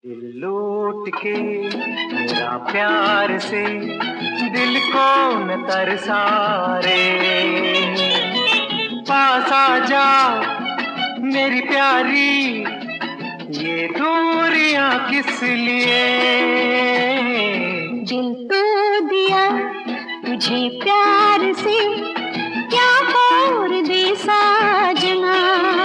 दिल लूट के मेरा प्यार से दिल को न तरसा रे। पास आ जा मेरी प्यारी, ये दूरियां किस लिए। दिल तो दिया तुझे प्यार से, क्या और दे साजना।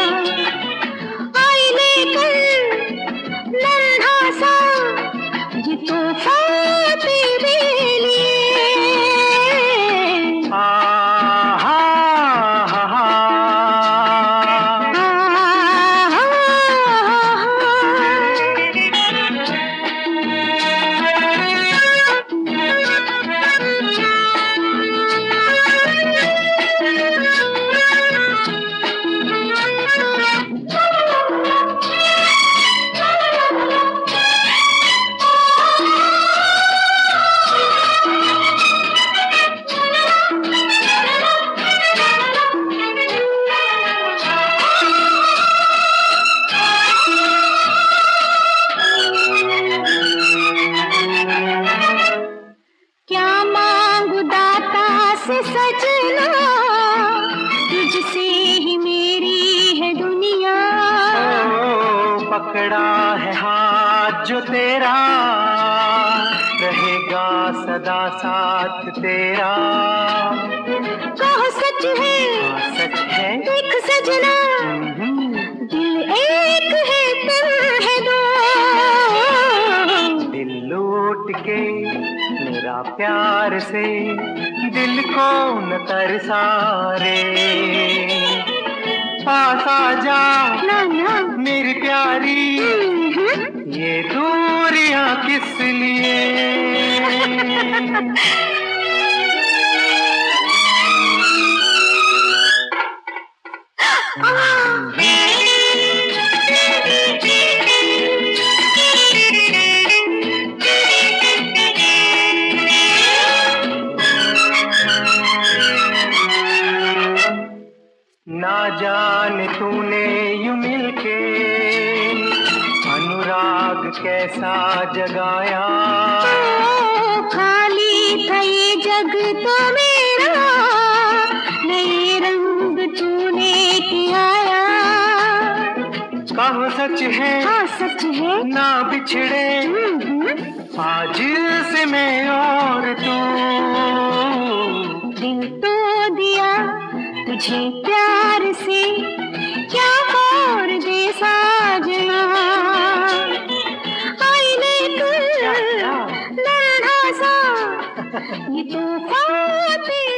आई लेकर नन्हा सा ये तोहफा तेरे लिए। सजना तुझसे ही मेरी है दुनिया। पकड़ा है हाथ जो तेरा, रहेगा सदा साथ तेरा। कहो सच है, सच है। देख सजना दिल एक है तुम है दो। दिल लूट के मेरा प्यार से दिल को न तरसा रे। पास आ जा ना ना मेरी प्यारी, ये दूरियां किस लिए। ना जाने तूने यूं मिलके अनुराग कैसा जगाया। खाली था ये जग तो मेरा, नए रंग तूने किया। कहो सच है, हाँ सच है। ना बिछड़े आज से मैं और तू। दिल तो दिया तुझे प्यार से, क्या और दे साजना। आई लेकर नन्हा सा ये तोहफा तेरा।